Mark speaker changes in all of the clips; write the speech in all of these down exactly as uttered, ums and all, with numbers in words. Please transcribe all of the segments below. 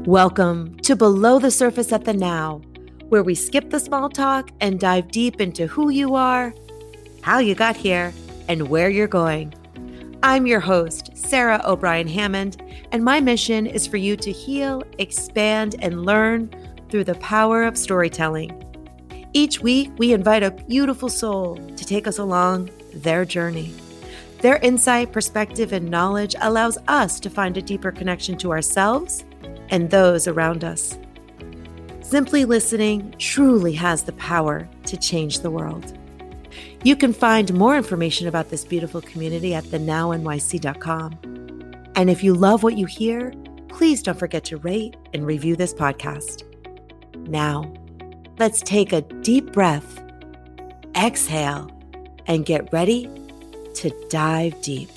Speaker 1: Welcome to Below the Surface at the Now, where we skip the small talk and dive deep into who you are, how you got here, and where you're going. I'm your host, Sarah O'Brien Hammond, and my mission is for you to heal, expand, and learn through the power of storytelling. Each week, we invite a beautiful soul to take us along their journey. Their insight, perspective, and knowledge allows us to find a deeper connection to ourselves and those around us. Simply listening truly has the power to change the world. You can find more information about this beautiful community at the now N Y C dot com. And if you love what you hear, please don't forget to rate and review this podcast. Now, let's take a deep breath, exhale, and get ready to dive deep.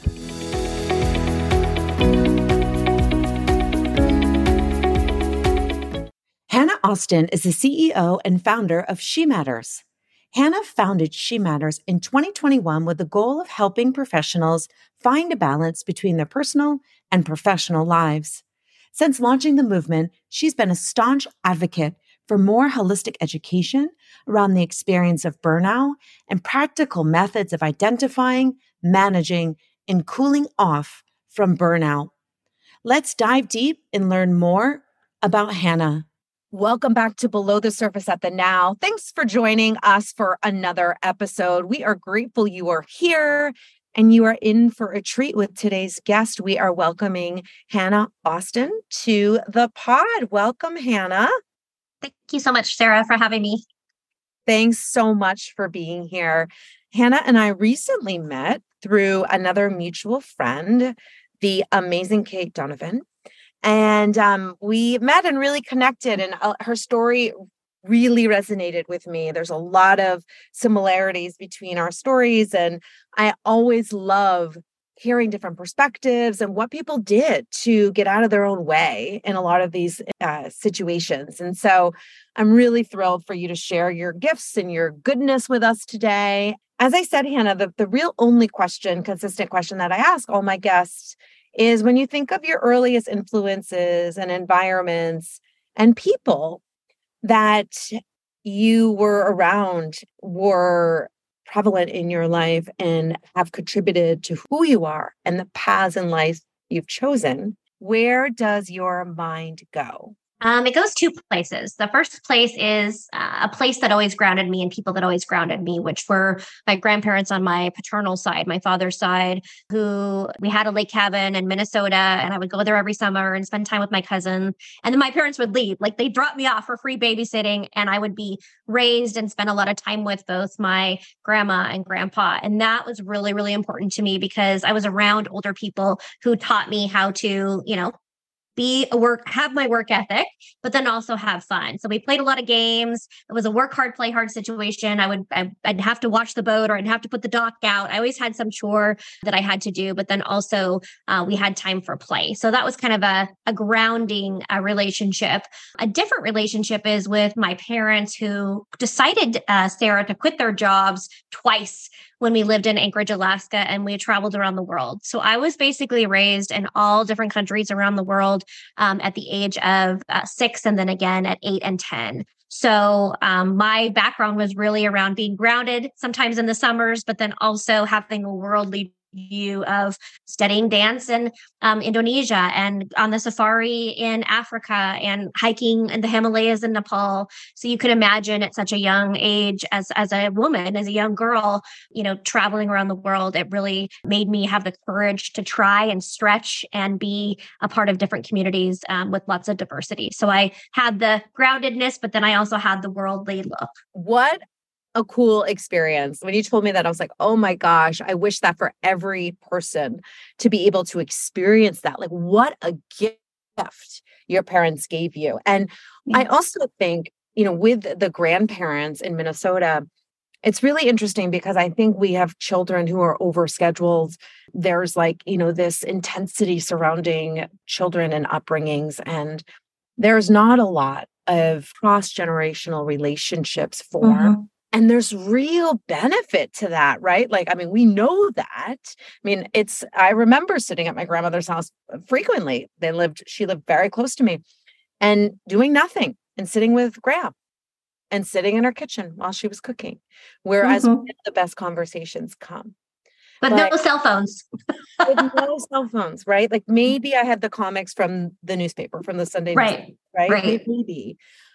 Speaker 1: Hannah Austin is the C E O and founder of She Matters. Hannah founded She Matters in twenty twenty-one with the goal of helping professionals find a balance between their personal and professional lives. Since launching the movement, she's been a staunch advocate for more holistic education around the experience of burnout and practical methods of identifying, managing, and cooling off from burnout. Let's dive deep and learn more about Hannah. Welcome back to Below the Surface at the Now. Thanks for joining us for another episode. We are grateful you are here and you are in for a treat with today's guest. We are welcoming Hannah Austin to the pod. Welcome, Hannah.
Speaker 2: Thank you so much, Sarah, for having me.
Speaker 1: Thanks so much for being here. Hannah and I recently met through another mutual friend, the amazing Kate Donovan. And um, we met and really connected, and uh, her story really resonated with me. There's a lot of similarities between our stories, and I always love hearing different perspectives and what people did to get out of their own way in a lot of these uh, situations. And so I'm really thrilled for you to share your gifts and your goodness with us today. As I said, Hannah, the, the real only question, consistent question that I ask all my guests is when you think of your earliest influences and environments and people that you were around were prevalent in your life and have contributed to who you are and the paths in life you've chosen, where does your mind go?
Speaker 2: Um, it goes two places. The first place is uh, a place that always grounded me and people that always grounded me, which were my grandparents on my paternal side, my father's side, who we had a lake cabin in Minnesota, and I would go there every summer and spend time with my cousin. And then my parents would leave, like they dropped me off for free babysitting, and I would be raised and spend a lot of time with both my grandma and grandpa. And that was really, really important to me because I was around older people who taught me how to, you know, be a work, have my work ethic, but then also have fun. So we played a lot of games. It was a work hard, play hard situation. I would, I, I'd have to watch the boat or I'd have to put the dock out. I always had some chore that I had to do, but then also uh, we had time for play. So that was kind of a, a grounding uh, relationship. A different relationship is with my parents who decided, uh, Sarah, to quit their jobs twice when we lived in Anchorage, Alaska, and we traveled around the world. So I was basically raised in all different countries around the world um, at the age of uh, six and then again at eight and ten. So um, my background was really around being grounded, sometimes in the summers, but then also having a worldly view of studying dance in um, Indonesia and on the safari in Africa and hiking in the Himalayas in Nepal. So you could imagine at such a young age as, as a woman, as a young girl, you know, traveling around the world, it really made me have the courage to try and stretch and be a part of different communities um, with lots of diversity. So I had the groundedness, but then I also had the worldly look.
Speaker 1: What a cool experience. When you told me that, I was like, oh my gosh, I wish that for every person to be able to experience that. Like, what a gift your parents gave you. And yeah. I also think, you know, with the grandparents in Minnesota, it's really interesting because I think we have children who are overscheduled. There's like, you know, this intensity surrounding children and upbringings, and there's not a lot of cross-generational relationships formed. Mm-hmm. And there's real benefit to that, right? Like, I mean, we know that. I mean, it's, I remember sitting at my grandmother's house frequently. They lived, she lived very close to me. and doing nothing and sitting with Graham and sitting in her kitchen while she was cooking, whereas
Speaker 2: Mm-hmm.
Speaker 1: the best conversations come.
Speaker 2: But, but no cell phones.
Speaker 1: With no cell phones, right? Like maybe I had the comics from the newspaper, from the Sunday
Speaker 2: right.
Speaker 1: newspaper, right?
Speaker 2: Right.
Speaker 1: Maybe.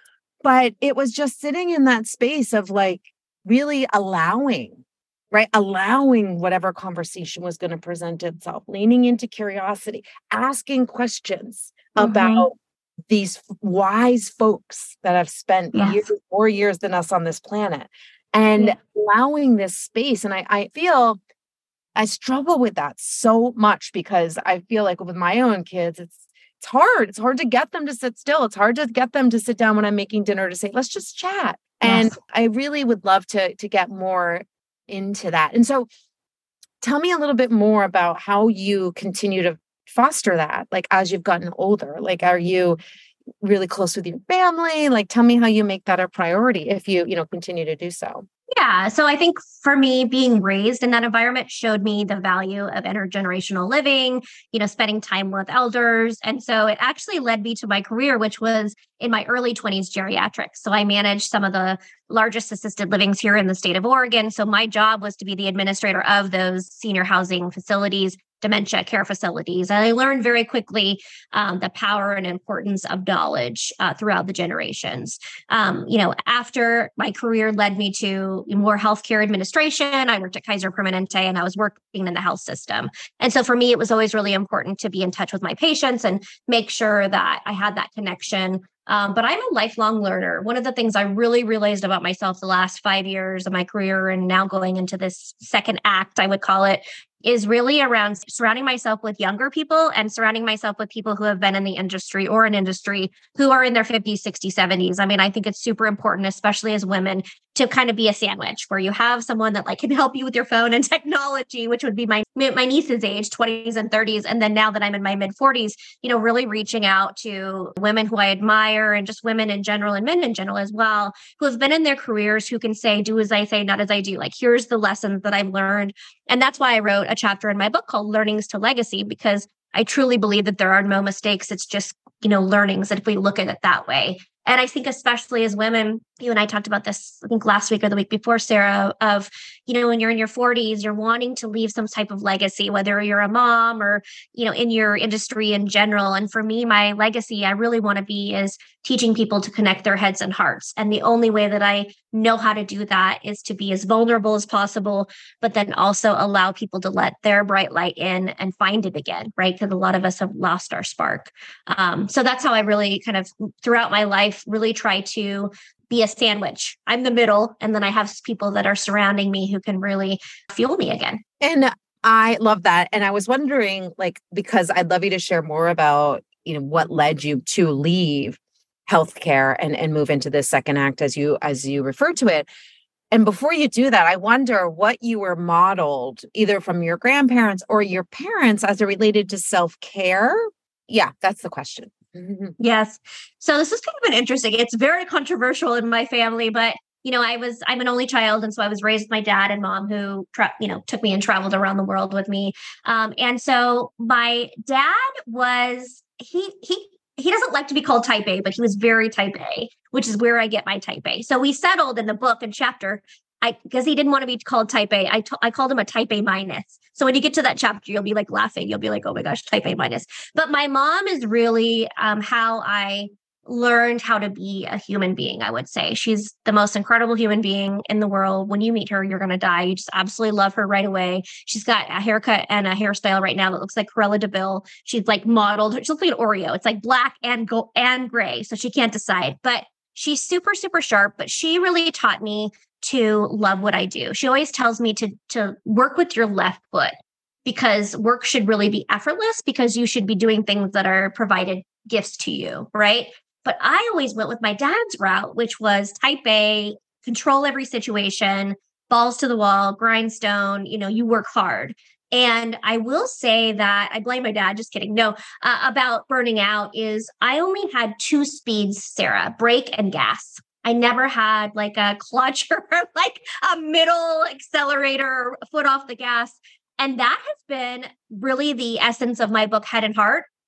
Speaker 1: But it was just sitting in that space of like really allowing, right? Allowing whatever conversation was going to present itself, leaning into curiosity, asking questions
Speaker 2: Mm-hmm.
Speaker 1: about these wise folks that have spent
Speaker 2: Yes.
Speaker 1: years, more years than us on this planet, and
Speaker 2: yeah.
Speaker 1: allowing this space. And I, I feel I struggle with that so much because I feel like with my own kids, it's it's hard. It's hard to get them to sit still. It's hard to get them to sit down when I'm making dinner to say, let's just chat. And
Speaker 2: Yes.
Speaker 1: I really would love to, to get more into that. And so tell me a little bit more about how you continue to foster that, like as you've gotten older. Like, are you really close with your family? Like, tell me how you make that a priority if you, you know, continue to do so.
Speaker 2: Yeah. So I think for me, being raised in that environment showed me the value of intergenerational living, you know, spending time with elders. And so it actually led me to my career, which was in my early twenties, geriatrics. So I managed some of the largest assisted livings here in the state of Oregon. So my job was to be the administrator of those senior housing facilities, dementia care facilities. And I learned very quickly um, the power and importance of knowledge uh, throughout the generations. Um, you know, after my career led me to more healthcare administration, I worked at Kaiser Permanente and I was working in the health system. And so for me, it was always really important to be in touch with my patients and make sure that I had that connection. Um, but I'm a lifelong learner. One of the things I really realized about myself the last five years of my career and now going into this second act, I would call it, is really around surrounding myself with younger people and surrounding myself with people who have been in the industry or an industry who are in their fifties, sixties, seventies. I mean, I think it's super important, especially as women, to kind of be a sandwich where you have someone that like can help you with your phone and technology, which would be my my niece's age, twenties and thirties. And then now that I'm in my mid forties, you know, really reaching out to women who I admire and just women in general and men in general as well, who have been in their careers, who can say, do as I say, not as I do. Like, here's the lessons that I've learned. And that's why I wrote a chapter in my book called Learnings to Legacy, because I truly believe that there are no mistakes. It's just, you know, learnings if we look at it that way. And I think especially as women, you and I talked about this, I think last week or the week before, Sarah, of, you know, when you're in your forties, you're wanting to leave some type of legacy, whether you're a mom or, you know, in your industry in general. And for me, my legacy, I really want to be is teaching people to connect their heads and hearts. And the only way that I know how to do that is to be as vulnerable as possible, but then also allow people to let their bright light in and find it again, right? Because a lot of us have lost our spark. Um, so that's how I really kind of throughout my life really try to be a sandwich. I'm the middle, and then I have people that are surrounding me who can really fuel me again.
Speaker 1: And I love that. And I was wondering, like, because I'd love you to share more about, you know, what led you to leave healthcare and, and move into this second act as you, as you referred to it. And before you do that, I wonder what you were modeled either from your grandparents or your parents as it related to self-care. Yeah, that's the question.
Speaker 2: Yes. So this is kind of an interesting, it's very controversial in my family, but you know, I was, I'm an only child. And so I was raised with my dad and mom who, tra- you know, took me and traveled around the world with me. Um, and so my dad was, he, he, he doesn't like to be called type A, but he was very type A, which is where I get my type A. So we settled in the book and chapter, I, because he didn't want to be called type A. I, t- I called him a type A minus. So when you get to that chapter, you'll be like laughing. You'll be like, oh my gosh, type A minus. But my mom is really um, how I learned how to be a human being, I would say. She's the most incredible human being in the world. When you meet her, you're going to die. You just absolutely love her right away. She's got a haircut and a hairstyle right now that looks like Cruella de Vil. She's like modeled. She looks like an Oreo. It's like black and gold and gray. So she can't decide. But she's super, super sharp. But she really taught me to love what I do. She always tells me to, to work with your left foot because work should really be effortless because you should be doing things that are provided gifts to you, right? But I always went with my dad's route, which was type A, control every situation, balls to the wall, grindstone, you know, you work hard. And I will say that I blame my dad, just kidding. No, uh, about burning out is I only had two speeds, Sarah, brake and gas. I never had like a clutch or like a middle accelerator, foot off the gas. And that has been really the essence of my book, Head and Heart,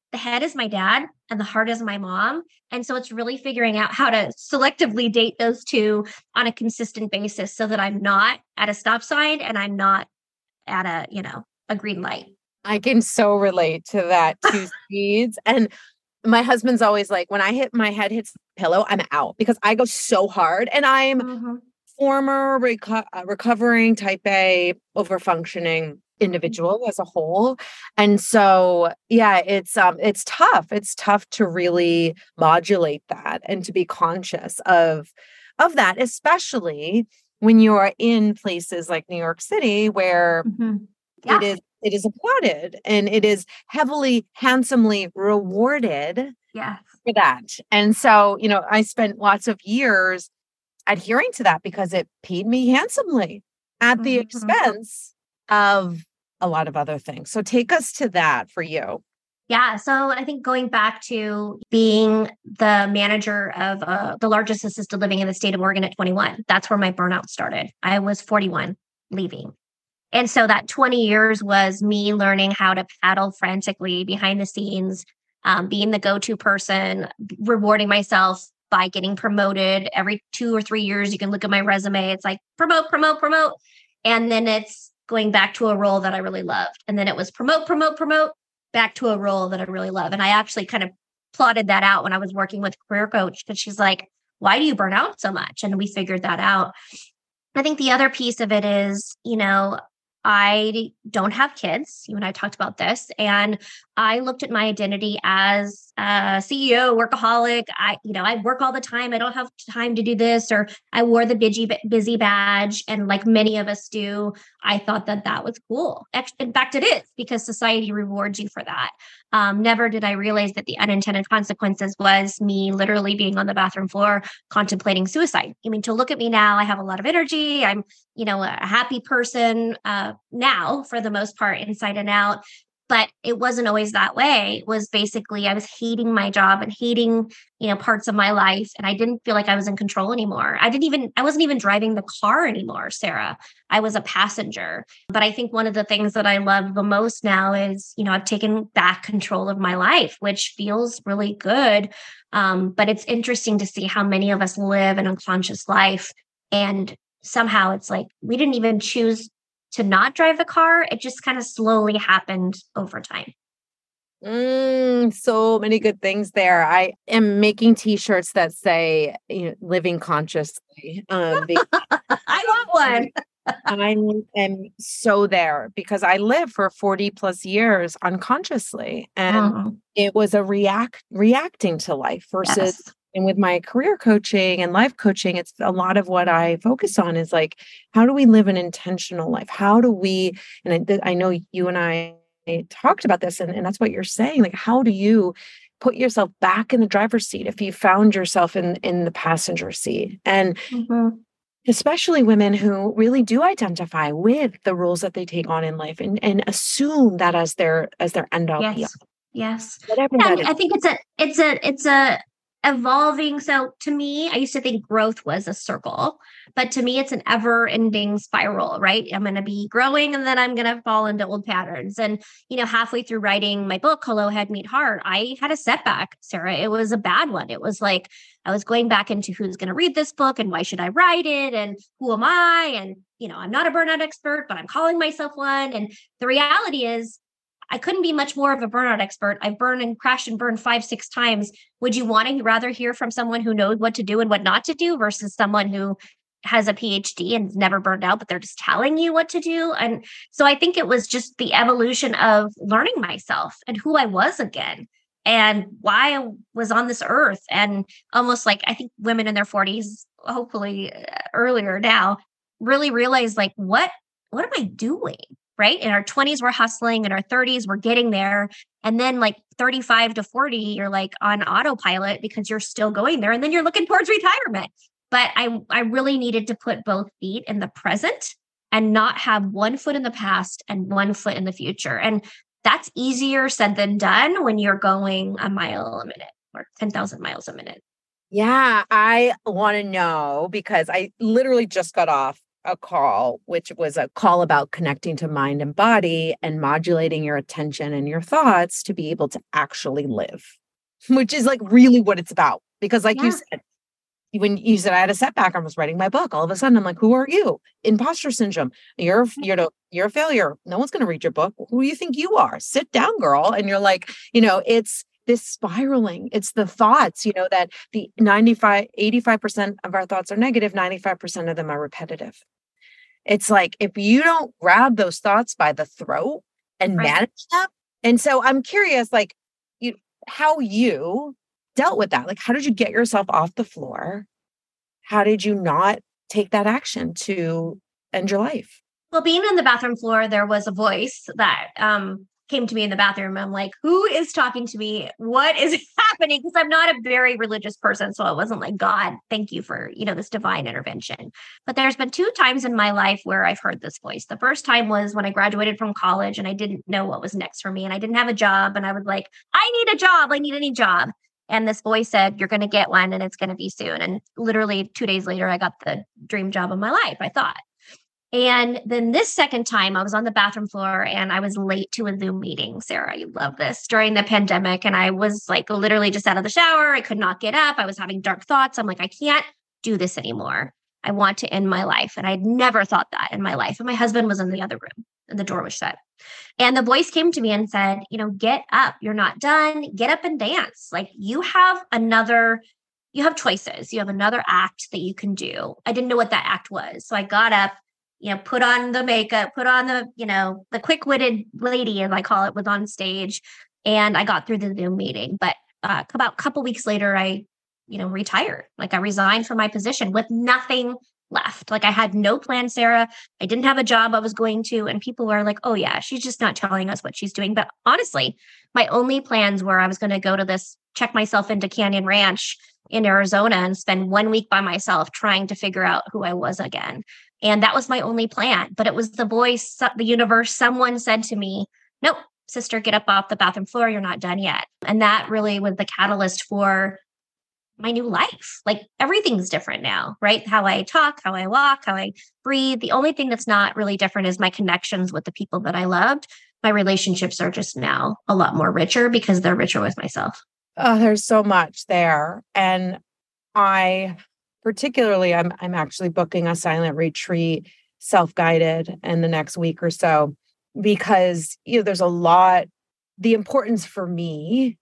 Speaker 2: the head is my dad and the heart is my mom. And so it's really figuring out how to selectively date those two on a consistent basis so that I'm not at a stop sign and I'm not at a, you know, a green light.
Speaker 1: I can so relate to that two speeds. And my husband's always like, when I hit my head hits the pillow, I'm out because I go so hard and I'm mm-hmm. former reco- uh, recovering type A overfunctioning individual as a whole. And so, yeah, it's, um, it's tough. It's tough to really modulate that and to be conscious of, of that, especially when you are in places like New York City, where mm-hmm. yeah. it is, it is applauded and it is heavily, handsomely rewarded
Speaker 2: yes.
Speaker 1: for that. And so, you know, I spent lots of years adhering to that because it paid me handsomely at the mm-hmm. expense of a lot of other things. So take us to that for you.
Speaker 2: Yeah. So I think going back to being the manager of uh, the largest assisted living in the state of Oregon at twenty-one, that's where my burnout started. I was forty-one leaving. And so that twenty years was me learning how to paddle frantically behind the scenes, um, being the go-to person, rewarding myself by getting promoted every two or three years. You can look at my resume. It's like promote, promote, promote. And then it's going back to a role that I really loved. And then it was promote, promote, promote, back to a role that I really love. And I actually kind of plotted that out when I was working with a career coach, because she's like, why do you burn out so much? And we figured that out. I think the other piece of it is, you know, I don't have kids. You and I talked about this. And I looked at my identity as a C E O, workaholic. I, you know, I work all the time. I don't have time to do this. Or I wore the busy, busy badge. And like many of us do, I thought that that was cool. In fact, it is, because society rewards you for that. Um, never did I realize that the unintended consequences was me literally being on the bathroom floor contemplating suicide. I mean, to look at me now, I have a lot of energy. I'm, you know, a happy person uh, now for the most part, inside and out. But it wasn't always that way. It was basically, I was hating my job and hating, you know, parts of my life. And I didn't feel like I was in control anymore. I didn't even, I wasn't even driving the car anymore, Sarah. I was a passenger. But I think one of the things that I love the most now is, you know, I've taken back control of my life, which feels really good. Um, but it's interesting to see how many of us live an unconscious life. And somehow it's like, we didn't even choose to not drive the car. It just kind of slowly happened over time.
Speaker 1: Mm, so many good things there. I am making t-shirts that say, you know, living consciously. Um,
Speaker 2: I want one.
Speaker 1: I am so there because I lived for forty plus years unconsciously. And uh-huh. it was a react reacting to life versus yes. And with my career coaching and life coaching, it's a lot of what I focus on is like, how do we live an intentional life? How do we, and I, I know you and I talked about this, and, and that's what you're saying. Like, how do you put yourself back in the driver's seat if you found yourself in, in the passenger seat? And mm-hmm. especially women who really do identify with the roles that they take on in life and, and assume that as their, as their end all.
Speaker 2: Yes. Yes.
Speaker 1: Whatever
Speaker 2: yeah,
Speaker 1: that
Speaker 2: I, mean,
Speaker 1: is.
Speaker 2: I think it's a, it's a, it's a, evolving. So to me, I used to think growth was a circle, but to me, it's an ever ending spiral, right? I'm going to be growing and then I'm going to fall into old patterns. And, you know, halfway through writing my book, Hello Head Meet Heart, I had a setback, Sarah. It was a bad one. It was like, I was going back into who's going to read this book and why should I write it? And who am I? And, you know, I'm not a burnout expert, but I'm calling myself one. And the reality is, I couldn't be much more of a burnout expert. I've burned and crashed and burned five, six times. Would you want to rather hear from someone who knows what to do and what not to do versus someone who has a P H D and never burned out, but they're just telling you what to do? And so I think it was just the evolution of learning myself and who I was again and why I was on this earth. And almost like, I think women in their forties, hopefully earlier now, really realize like, what, what am I doing? Right? In our twenties, we're hustling. In our thirties, we're getting there. And then like thirty-five to forty, you're like on autopilot because you're still going there. And then you're looking towards retirement. But I, I really needed to put both feet in the present and not have one foot in the past and one foot in the future. And that's easier said than done when you're going a mile a minute or ten thousand miles a minute.
Speaker 1: Yeah, I want to know because I literally just got off a call, which was a call about connecting to mind and body and modulating your attention and your thoughts to be able to actually live, which is like really what it's about. Because like you
Speaker 2: Yeah.
Speaker 1: said, when you said I had a setback, I was writing my book. All of a sudden, I'm like, who are you? Imposter syndrome. You're, you know, you're a failure. No one's going to read your book. Who do you think you are? Sit down, girl. And you're like, you know, it's this spiraling. It's the thoughts, you know, that the ninety-five, eighty-five percent of our thoughts are negative. ninety-five percent of them are repetitive. It's like, if you don't grab those thoughts by the throat and
Speaker 2: Right.
Speaker 1: manage them. And so I'm curious, like, you, how you dealt with that. Like, how did you get yourself off the floor? How did you not take that action to end your life?
Speaker 2: Well, being on the bathroom floor, there was a voice that um, came to me in the bathroom. I'm like, who is talking to me? What is happening? Because I'm not a very religious person. So it wasn't like, God, thank you for, you know, this divine intervention. But there's been two times in my life where I've heard this voice. The first time was when I graduated from college and I didn't know what was next for me. And I didn't have a job. And I was like, I need a job. I need any job. And this voice said, you're going to get one and it's going to be soon. And literally two days later, I got the dream job of my life, I thought. And then this second time, I was on the bathroom floor and I was late to a Zoom meeting. Sarah, you love this, during the pandemic. And I was like literally just out of the shower. I could not get up. I was having dark thoughts. I'm like, I can't do this anymore. I want to end my life. And I'd never thought that in my life. And my husband was in the other room and the door was shut. And the voice came to me and said, you know, get up. You're not done. Get up and dance. Like you have another, you have choices. You have another act that you can do. I didn't know what that act was. So I got up, you know, put on the makeup, put on the, you know, the quick-witted lady, as I call it, was on stage. And I got through the Zoom meeting. But uh, about a couple weeks later, I, you know, retired. Like I resigned from my position with nothing left. Like I had no plan, Sarah. I didn't have a job I was going to. And people were like, oh yeah, she's just not telling us what she's doing. But honestly, my only plans were I was going to go to this, check myself into Canyon Ranch in Arizona and spend one week by myself trying to figure out who I was again. And that was my only plan. But it was the voice, the universe, someone said to me, nope, sister, get up off the bathroom floor. You're not done yet. And that really was the catalyst for my new life. Like everything's different now, right? How I talk, how I walk, how I breathe. The only thing that's not really different is my connections with the people that I loved. My relationships are just now a lot more richer because they're richer with myself.
Speaker 1: Oh, there's so much there. And I particularly, I'm I'm actually booking a silent retreat, self-guided, in the next week or so, because you know there's a lot, the importance for me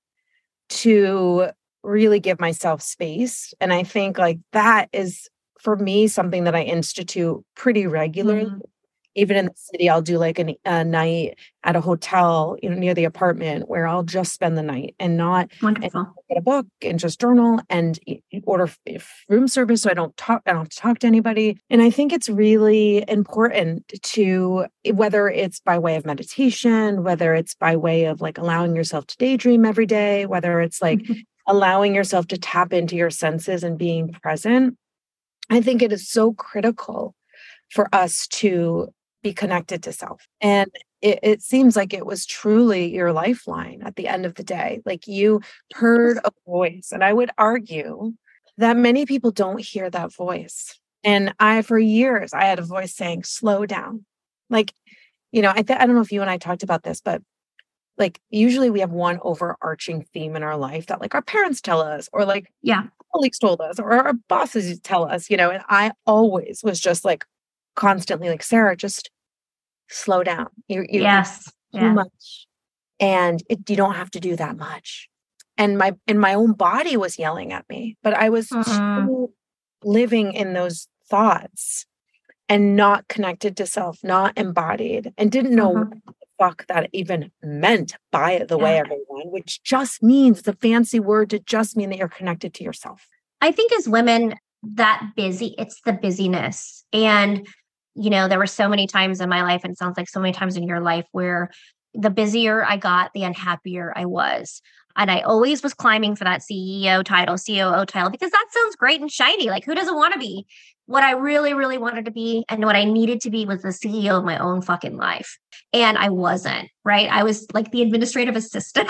Speaker 1: to really give myself space. And I think like that is for me something that I institute pretty regularly.
Speaker 2: Mm-hmm.
Speaker 1: Even in the city, I'll do like an, a night at a hotel, you know, near the apartment where I'll just spend the night and not
Speaker 2: Wonderful.
Speaker 1: and get a book and just journal and order room service. So I don't talk, I don't have to talk to anybody. And I think it's really important to, whether it's by way of meditation, whether it's by way of like allowing yourself to daydream every day, whether it's like mm-hmm. allowing yourself to tap into your senses and being present. I think it is so critical for us to be connected to self. And it, it seems like it was truly your lifeline at the end of the day. Like you heard a voice. And I would argue that many people don't hear that voice. And I, for years, I had a voice saying, slow down. Like, you know, I, th- I don't know if you and I talked about this, but like usually we have one overarching theme in our life that like our parents tell us, or like
Speaker 2: yeah,
Speaker 1: colleagues told us, or our bosses tell us, you know, and I always was just like constantly like, Sarah, just slow down. You're, you're
Speaker 2: yes.
Speaker 1: too
Speaker 2: yeah.
Speaker 1: much. And it, you don't have to do that much. And my, and my own body was yelling at me, but I was
Speaker 2: Mm-hmm.
Speaker 1: too living in those thoughts and not connected to self, not embodied, and didn't know
Speaker 2: Mm-hmm.
Speaker 1: what the fuck that even meant by the way, everyone, which just means the fancy word to just mean that you're connected to yourself.
Speaker 2: I think as women, that busy, it's the busyness. And, you know, there were so many times in my life, and it sounds like so many times in your life, where the busier I got, the unhappier I was. And I always was climbing for that C E O title, C O O title, because that sounds great and shiny. Like, who doesn't want to be? What I really, really wanted to be and what I needed to be was the C E O of my own fucking life. And I wasn't, right? I was like the administrative assistant.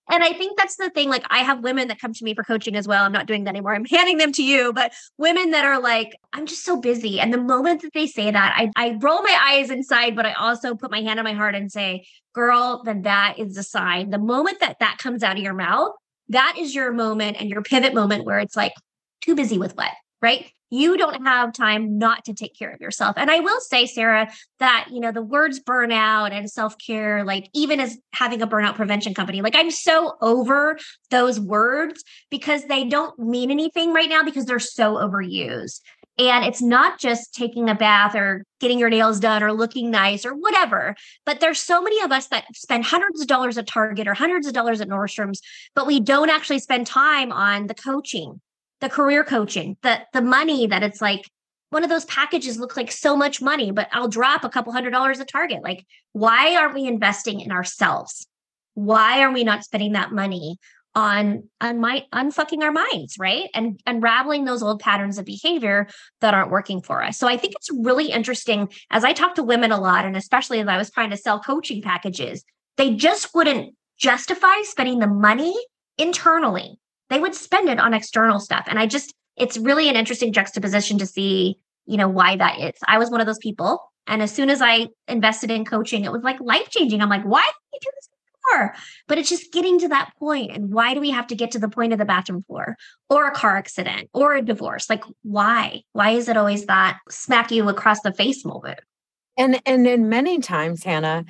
Speaker 2: And I think that's the thing. Like, I have women that come to me for coaching as well. I'm not doing that anymore. I'm handing them to you, but women that are like, I'm just so busy. And the moment that they say that, I, I roll my eyes inside, but I also put my hand on my heart and say, girl, then that is a sign. The moment that that comes out of your mouth, that is your moment and your pivot moment where it's like, too busy with what, right? You don't have time not to take care of yourself. And I will say, Sarah, that, you know, the words burnout and self-care, like even as having a burnout prevention company, like I'm so over those words because they don't mean anything right now because they're so overused. And it's not just taking a bath or getting your nails done or looking nice or whatever, but there's so many of us that spend hundreds of dollars at Target or hundreds of dollars at Nordstrom's, but we don't actually spend time on the coaching, the career coaching, the the money that it's like one of those packages looks like so much money, but I'll drop a couple hundred dollars at Target. Like, why aren't we investing in ourselves? Why are we not spending that money on on my unfucking our minds, right? And unraveling those old patterns of behavior that aren't working for us. So I think it's really interesting as I talk to women a lot, and especially as I was trying to sell coaching packages, they just wouldn't justify spending the money internally. They would spend it on external stuff. And I just, it's really an interesting juxtaposition to see, you know, why that is. I was one of those people. And as soon as I invested in coaching, it was like life-changing. I'm like, why did we do this before? But it's just getting to that point. And why do we have to get to the point of the bathroom floor or a car accident or a divorce? Like, why? Why is it always that smack you across the face moment?
Speaker 1: And and in many times, Hannah,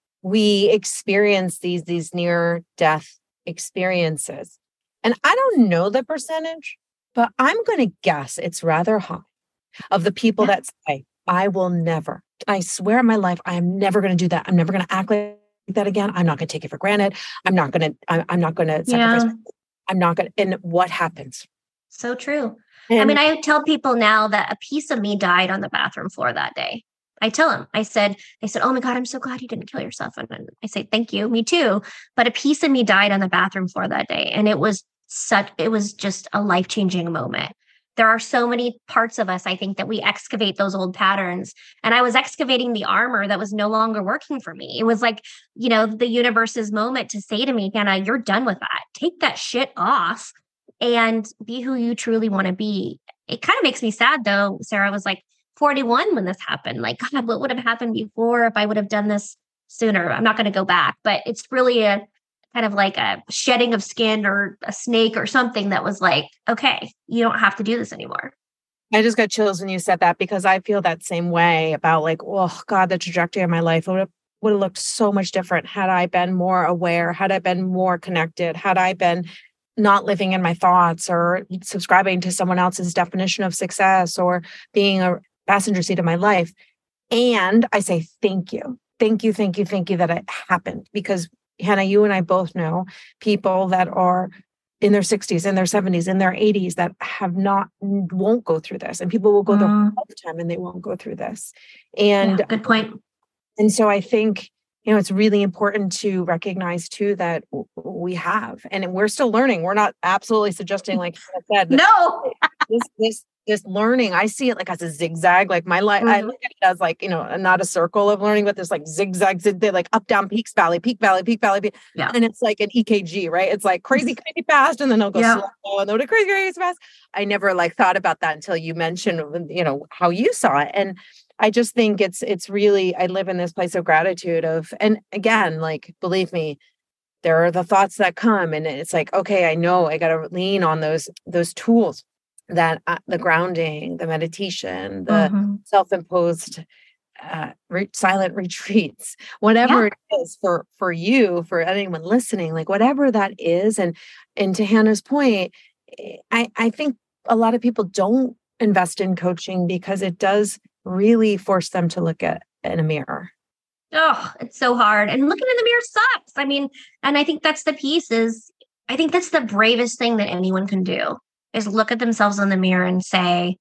Speaker 1: we experience these these near death experiences. And I don't know the percentage, but I'm going to guess it's rather high of the people yeah. that say, I will never, I swear on my life, I am never going to do that. I'm never going to act like that again. I'm not going to take it for granted. I'm not going to, I'm, I'm not going to sacrifice. Yeah. I'm not going to, and what happens?
Speaker 2: So true.
Speaker 1: And,
Speaker 2: I mean, I tell people now that a piece of me died on the bathroom floor that day. I tell them, I said, they said, oh my God, I'm so glad you didn't kill yourself. And I say, thank you, me too. But a piece of me died on the bathroom floor that day. And it was such, it was just a life-changing moment. There are so many parts of us, I think, that we excavate those old patterns. And I was excavating the armor that was no longer working for me. It was like, you know, the universe's moment to say to me, Hannah, you're done with that. Take that shit off and be who you truly want to be. It kind of makes me sad though. Sarah was like forty-one when this happened. Like, God, what would have happened before if I would have done this sooner? I'm not going to go back, but it's really a kind of like a shedding of skin or a snake or something that was like, okay, you don't have to do this anymore.
Speaker 1: I just got chills when you said that because I feel that same way about like, oh God, the trajectory of my life would have, would have looked so much different had I been more aware, had I been more connected, had I been not living in my thoughts or subscribing to someone else's definition of success or being a passenger seat of my life. And I say, thank you. Thank you, thank you, thank you that it happened because Hannah, you and I both know people that are in their sixties, in their seventies, in their eighties that have not, won't go through this. And people will go there mm. all the time and they won't go through this. And
Speaker 2: yeah, good point.
Speaker 1: And so I think, you know, it's really important to recognize too that we have, and we're still learning. We're not absolutely suggesting, like I said,
Speaker 2: no,
Speaker 1: this, this, this learning, I see it like as a zigzag, like my life, mm-hmm. I look at it as like, you know, not a circle of learning, but there's like zigzags, they're like up, down, peaks, valley, peak, valley, peak, valley, peak.
Speaker 2: Yeah.
Speaker 1: And it's like an E K G, right? It's like crazy, crazy fast. And then it'll go yeah. slow and then it'll crazy, crazy fast. I never like thought about that until you mentioned, you know, how you saw it. And I just think it's, it's really, I live in this place of gratitude of, and again, like, believe me, there are the thoughts that come and it's like, okay, I know I got to lean on those, those tools that uh, the grounding, the meditation, the mm-hmm. self-imposed uh, re- silent retreats, whatever yeah. it is for, for you, for anyone listening, like whatever that is. And, and to Hannah's point, I, I think a lot of people don't invest in coaching because it does really force them to look at in a mirror.
Speaker 2: Oh, it's so hard. And looking in the mirror sucks. I mean, and I think that's the piece is, I think that's the bravest thing that anyone can do is look at themselves in the mirror and say,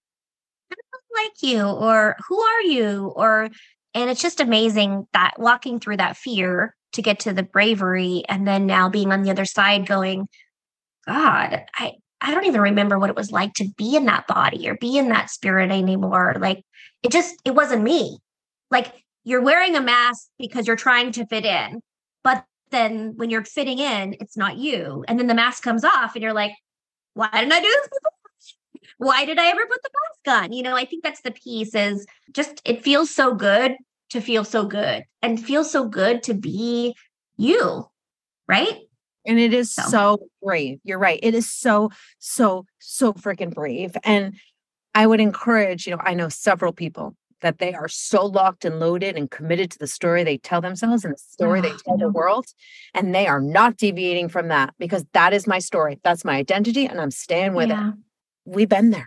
Speaker 2: I don't like you, or who are you? Or, and it's just amazing that walking through that fear to get to the bravery. And then now being on the other side going, God, I, I don't even remember what it was like to be in that body or be in that spirit anymore. Like it just, it wasn't me. Like you're wearing a mask because you're trying to fit in, but then when you're fitting in, it's not you. And then the mask comes off and you're like, why didn't I do this before? Why did I ever put the mask on? You know, I think that's the piece is just, it feels so good to feel so good and feels so good to be you, right?
Speaker 1: And it is
Speaker 2: So.
Speaker 1: so brave. You're right. It is so, so, so freaking brave. And I would encourage, you know, I know several people that they are so locked and loaded and committed to the story they tell themselves and the story
Speaker 2: Oh,
Speaker 1: they tell
Speaker 2: no.
Speaker 1: the world. And they are not deviating from that because that is my story. That's my identity. And I'm staying with
Speaker 2: Yeah.
Speaker 1: it. We've been there.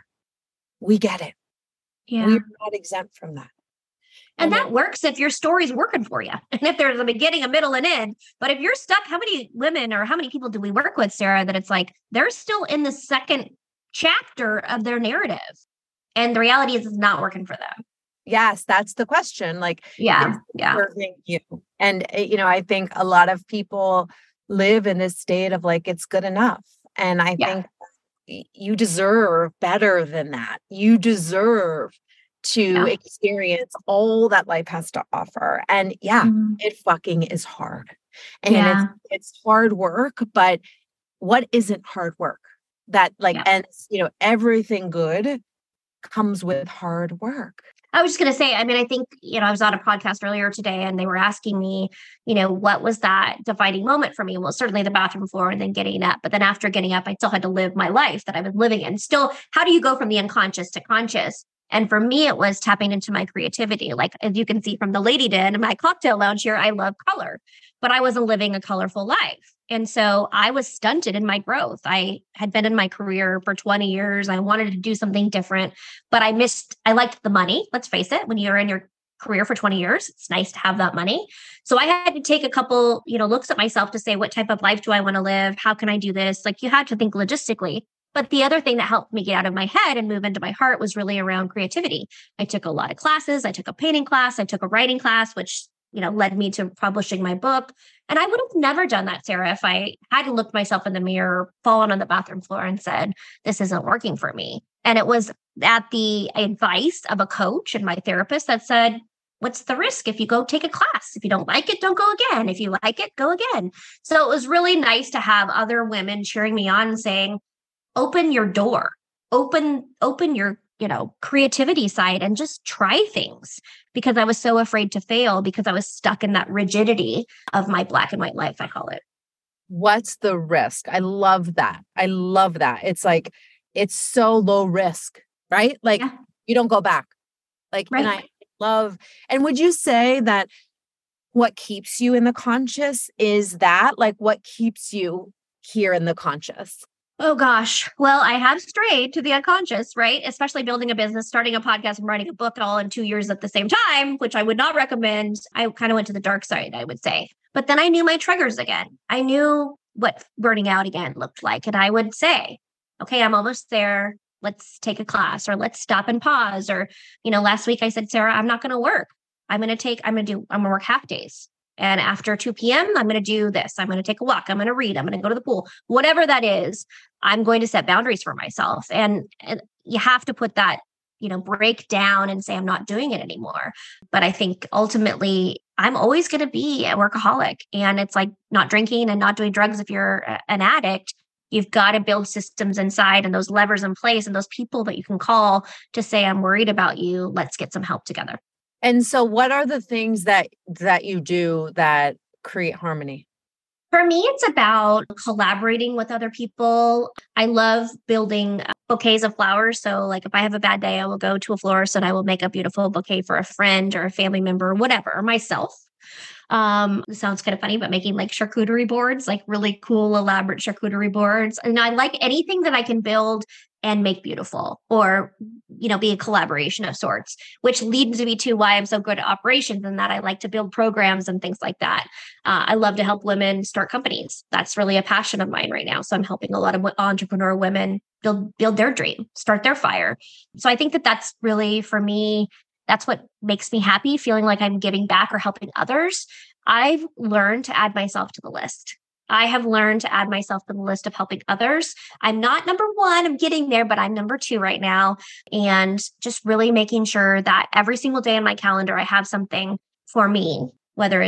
Speaker 1: We get it.
Speaker 2: Yeah.
Speaker 1: We're not exempt from that.
Speaker 2: And,
Speaker 1: And
Speaker 2: that
Speaker 1: it-
Speaker 2: works if your story's working for you. And if there's a beginning, a middle, and end. But if you're stuck, how many women or how many people do we work with, Sarah, that it's like they're still in the second chapter of their narrative. And the reality is it's not working for them.
Speaker 1: Yes, that's the question. Like,
Speaker 2: Yeah.
Speaker 1: is it
Speaker 2: Yeah.
Speaker 1: serving you? And, uh, you know, I think a lot of people live in this state of like, it's good enough. And I
Speaker 2: Yeah.
Speaker 1: think y- you deserve better than that. You deserve to
Speaker 2: Yeah.
Speaker 1: experience all that life has to offer. And yeah,
Speaker 2: Mhm.
Speaker 1: it fucking is hard. And
Speaker 2: Yeah.
Speaker 1: it's, it's hard work, but what isn't hard work? That like,
Speaker 2: Yeah.
Speaker 1: and you know, everything good comes with hard work.
Speaker 2: I was just going to say, I mean, I think, you know, I was on a podcast earlier today and they were asking me, you know, what was that defining moment for me? Well, certainly the bathroom floor and then getting up. But then after getting up, I still had to live my life that I was living in. Still, how do you go from the unconscious to conscious? And for me, it was tapping into my creativity. Like, as you can see from the Lady Den and my cocktail lounge here, I love color, but I wasn't living a colorful life. And so I was stunted in my growth. I had been in my career for twenty years. I wanted to do something different, but I missed, I liked the money. Let's face it, when you're in your career for twenty years, it's nice to have that money. So I had to take a couple, you know, looks at myself to say, what type of life do I want to live? How can I do this? Like, you had to think logistically. But the other thing that helped me get out of my head and move into my heart was really around creativity. I took a lot of classes. I took a painting class. I took a writing class, which, you know, led me to publishing my book. And I would have never done that, Sarah, if I hadn't looked myself in the mirror, fallen on the bathroom floor and said, this isn't working for me. And it was at the advice of a coach and my therapist that said, what's the risk if you go take a class? If you don't like it, don't go again. If you like it, go again. So it was really nice to have other women cheering me on and saying, open your door, open, open your, you know, creativity side and just try things, because I was so afraid to fail because I was stuck in that rigidity of my black and white life, I call it.
Speaker 1: What's the risk? I love that. I love that. It's like, it's so low risk, right? Like
Speaker 2: Yeah.
Speaker 1: you don't go back. Like,
Speaker 2: Right.
Speaker 1: and I love, and would you say that what keeps you in the conscious is that like what keeps you here in the conscious?
Speaker 2: Oh gosh. Well, I have strayed to the unconscious, right? Especially building a business, starting a podcast and writing a book all in two years at the same time, which I would not recommend. I kind of went to the dark side, I would say. But then I knew my triggers again. I knew what burning out again looked like. And I would say, okay, I'm almost there. Let's take a class or let's stop and pause. Or, you know, last week I said, Sarah, I'm not going to work. I'm going to take, I'm going to do, I'm going to work half days. And after two p.m., I'm going to do this. I'm going to take a walk. I'm going to read. I'm going to go to the pool. Whatever that is, I'm going to set boundaries for myself. And, and you have to put that, you know, break down and say, I'm not doing it anymore. But I think ultimately, I'm always going to be a workaholic. And it's like not drinking and not doing drugs if you're a, an addict. You've got to build systems inside and those levers in place and those people that you can call to say, I'm worried about you. Let's get some help together.
Speaker 1: And so what are the things that that you do that create harmony?
Speaker 2: For me, it's about collaborating with other people. I love building bouquets of flowers. So like if I have a bad day, I will go to a florist and I will make a beautiful bouquet for a friend or a family member or whatever, or myself. Um, it sounds kind of funny, but making like charcuterie boards, like really cool, elaborate charcuterie boards. And I like anything that I can build and make beautiful or, you know, be a collaboration of sorts, which leads me to why I'm so good at operations and that I like to build programs and things like that. Uh, I love to help women start companies. That's really a passion of mine right now. So I'm helping a lot of entrepreneur women build, build their dream, start their fire. So I think that that's really, for me, that's what makes me happy, feeling like I'm giving back or helping others. I've learned to add myself to the list. I have learned to add myself to the list of helping others. I'm not number one, I'm getting there, but I'm number two right now. And just really making sure that every single day on my calendar, I have something for me, whether it's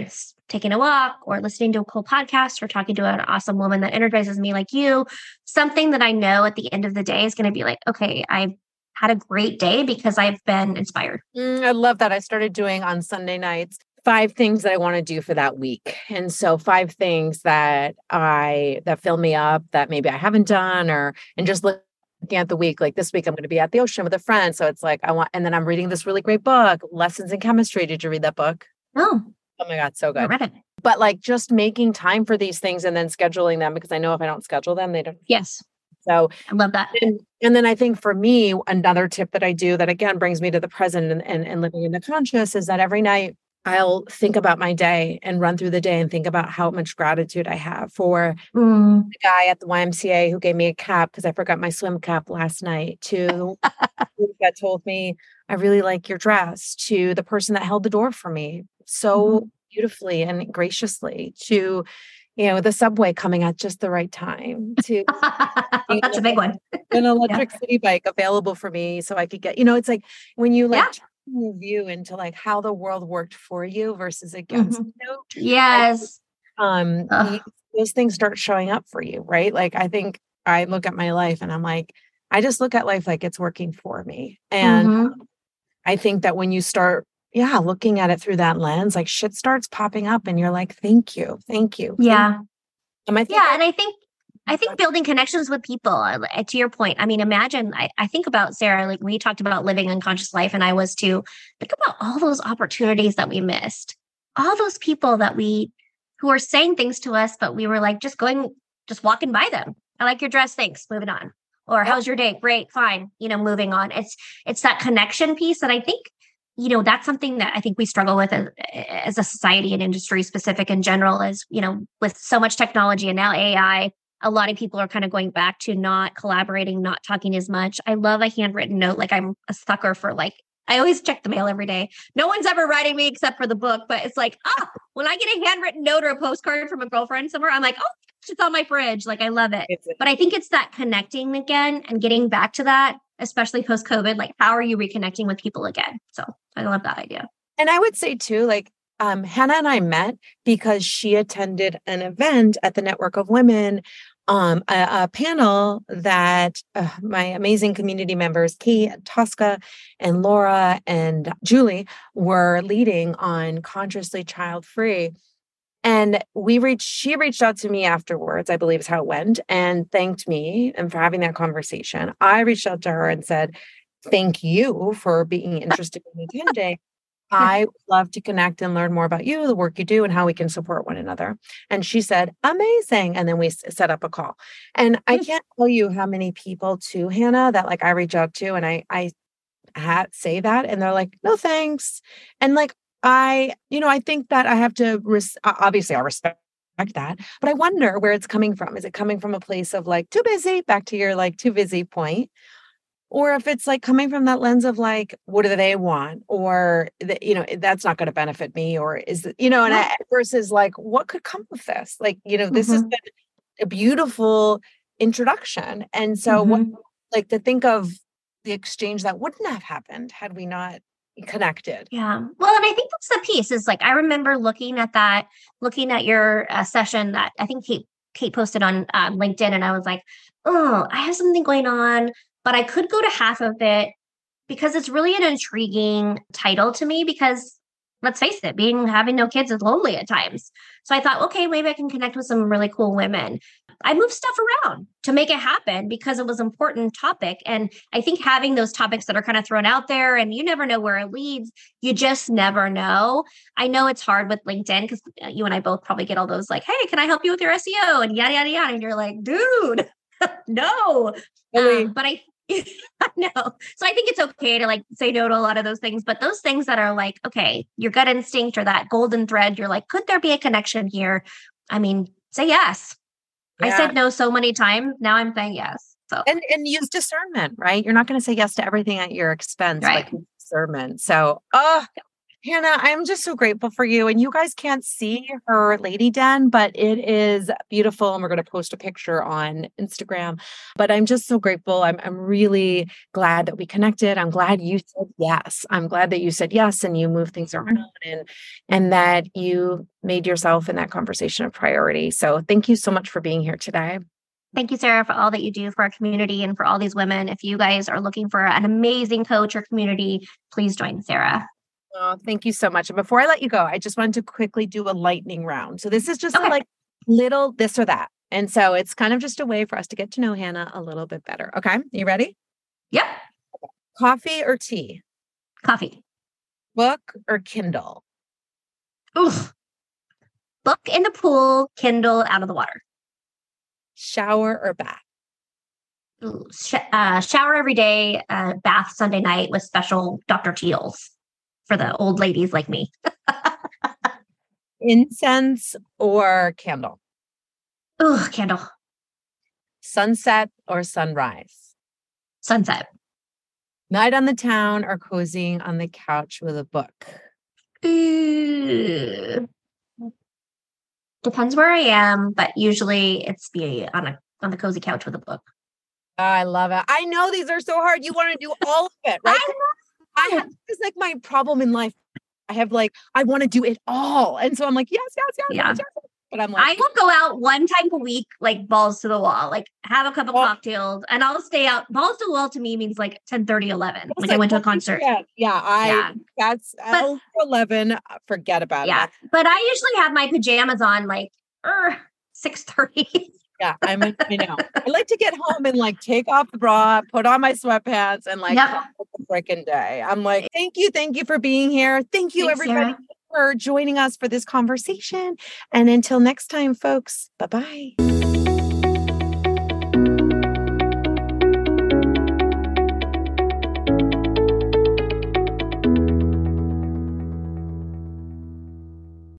Speaker 2: taking a walk or listening to a cool podcast or talking to an awesome woman that energizes me like you, something that I know at the end of the day is going to be like, okay, I've had a great day because I've been inspired.
Speaker 1: Mm, I love that. I started doing on Sunday nights five things that I want to do for that week. And so five things that I, that fill me up that maybe I haven't done, or, and just looking at the week, like this week, I'm going to be at the ocean with a friend. So it's like, I want, and then I'm reading this really great book, Lessons in Chemistry. Did you read that book?
Speaker 2: No.
Speaker 1: Oh my God, so
Speaker 2: I
Speaker 1: good.
Speaker 2: read it.
Speaker 1: But like just making time for these things and then scheduling them, because I know if I don't schedule them, they don't.
Speaker 2: Yes.
Speaker 1: So
Speaker 2: I love that.
Speaker 1: And, and then I think for me, another tip that I do that again brings me to the present and, and, and living in the conscious is that every night I'll think about my day and run through the day and think about how much gratitude I have for
Speaker 2: Mm.
Speaker 1: the guy at the Y M C A who gave me a cap because I forgot my swim cap last night, to that told me, I really like your dress, to the person that held the door for me so mm-hmm. beautifully and graciously, to, you know, the subway coming at just the right time, to
Speaker 2: that's a big one.
Speaker 1: An electric yeah. city bike available for me so I could get, you know, it's like when you like yeah. your view into like how the world worked for you versus against
Speaker 2: mm-hmm.
Speaker 1: you.
Speaker 2: Yes.
Speaker 1: Um, you, those things start showing up for you, right? Like I think I look at my life and I'm like, I just look at life like it's working for me. And
Speaker 2: mm-hmm.
Speaker 1: I think that when you start, yeah, looking at it through that lens, like shit starts popping up and you're like, thank you, thank you.
Speaker 2: Yeah.
Speaker 1: Thank you. And I think
Speaker 2: yeah.
Speaker 1: I,
Speaker 2: and I think, I think building connections with people, uh, to your point, I mean, imagine, I, I think about Sarah, like we talked about living unconscious life, and I was too, think about all those opportunities that we missed, all those people that we, who are saying things to us, but we were like, just going, just walking by them. I like your dress. Thanks. Moving on. Or how's your day? Great. Fine. You know, moving on. It's, it's that connection piece that I think, you know, that's something that I think we struggle with as, as a society and industry specific in general, is, you know, with so much technology and now A I, a lot of people are kind of going back to not collaborating, not talking as much. I love a handwritten note. Like I'm a sucker for like, I always check the mail every day. No one's ever writing me except for the book, but it's like, oh, when I get a handwritten note or a postcard from a girlfriend somewhere, I'm like, oh, it's on my fridge. Like I love it. But I think it's that connecting again and getting back to that, especially post-COVID. Like, how are you reconnecting with people again? So I love that idea.
Speaker 1: And I would say too, like, Um, Hannah and I met because she attended an event at the Network of Women, um, a, a panel that uh, my amazing community members, Kate, Tosca, and Laura, and Julie were leading on Consciously Child Free. And we reached, she reached out to me afterwards, I believe is how it went, and thanked me and for having that conversation. I reached out to her and said, thank you for being interested in attending. I would love to connect and learn more about you, the work you do, and how we can support one another. And she said, amazing. And then we s- set up a call. And I can't tell you how many people too, Hannah, that like I reach out to and I, I ha- say that and they're like, no, thanks. And like, I, you know, I think that I have to, res- obviously I respect that, but I wonder where it's coming from. Is it coming from a place of like too busy, back to your like too busy point? Or if it's like coming from that lens of like, what do they want? Or, the, you know, that's not going to benefit me. Or is it, you know, and I, versus like, what could come with this? Like, you know, this mm-hmm. has been a beautiful introduction. And so mm-hmm. what, like to think of the exchange that wouldn't have happened had we not connected.
Speaker 2: Yeah. Well, and I think that's the piece is like, I remember looking at that, looking at your uh, session that I think Kate, Kate posted on um, LinkedIn. And I was like, oh, I have something going on. But I could go to half of it because it's really an intriguing title to me because let's face it, being having no kids is lonely at times. So I thought, okay, maybe I can connect with some really cool women. I moved stuff around to make it happen because it was an important topic. And I think having those topics that are kind of thrown out there and you never know where it leads, you just never know. I know it's hard with LinkedIn because you and I both probably get all those like, hey, can I help you with your S E O and yada, yada, yada. And you're like, dude, no.
Speaker 1: Really?
Speaker 2: Um, but I I know. So I think it's okay to like say no to a lot of those things, but those things that are like, okay, your gut instinct or that golden thread, you're like, could there be a connection here? I mean, say yes. Yeah. I said no so many times. Now I'm saying yes. So
Speaker 1: and and use discernment, right? You're not going to say yes to everything at your expense,
Speaker 2: right.
Speaker 1: but discernment. So, oh, Hannah, I'm just so grateful for you. And you guys can't see her lady den, but it is beautiful. And we're going to post a picture on Instagram. But I'm just so grateful. I'm, I'm really glad that we connected. I'm glad you said yes. I'm glad that you said yes and you moved things around and, and that you made yourself in that conversation a priority. So thank you so much for being here today.
Speaker 2: Thank you, Sarah, for all that you do for our community and for all these women. If you guys are looking for an amazing coach or community, please join Sarah.
Speaker 1: Oh, thank you so much. And before I let you go, I just wanted to quickly do a lightning round. So this is just
Speaker 2: Okay.
Speaker 1: a like little this or that. And so it's kind of just a way for us to get to know Hannah a little bit better. Okay. You ready?
Speaker 2: Yep.
Speaker 1: Coffee or tea?
Speaker 2: Coffee.
Speaker 1: Book or Kindle?
Speaker 2: Oof. Book in the pool, Kindle out of the water.
Speaker 1: Shower or bath?
Speaker 2: Ooh, sh- uh, shower every day, uh, bath Sunday night with special Doctor Teals for the old ladies like me.
Speaker 1: Incense or candle?
Speaker 2: Ooh, candle.
Speaker 1: Sunset or sunrise?
Speaker 2: Sunset.
Speaker 1: Night on the town or cozying on the couch with a book?
Speaker 2: Ooh. Depends where I am, but usually it's be on a on the cozy couch with a book.
Speaker 1: I love it. I know these are so hard. You want to do all of it, right?
Speaker 2: I
Speaker 1: I have this is like my problem in life. I have like, I want to do it all. And so I'm like, yes, yes, yes,
Speaker 2: Yeah.
Speaker 1: yes, yes. But I'm like,
Speaker 2: I will go out one time a week, like balls to the wall, like have a couple
Speaker 1: Oh.
Speaker 2: cocktails, and I'll stay out. Balls to the wall to me means like ten thirty, eleven.
Speaker 1: it's
Speaker 2: Like I went to a
Speaker 1: oh,
Speaker 2: concert.
Speaker 1: Yeah, yeah. I
Speaker 2: Yeah.
Speaker 1: that's
Speaker 2: But-
Speaker 1: oh, eleven. uh, Forget about
Speaker 2: Yeah.
Speaker 1: it.
Speaker 2: But I usually have my pajamas on like er, six thirty.
Speaker 1: Yeah, I'm a, I know. I like to get home and like take off the bra, put on my sweatpants, and like
Speaker 2: Yep.
Speaker 1: call it the freaking day. I'm like, thank you, thank you for being here. Thank you,
Speaker 2: Thanks,
Speaker 1: everybody,
Speaker 2: Sarah.
Speaker 1: for joining us for this conversation. And until next time, folks, bye bye.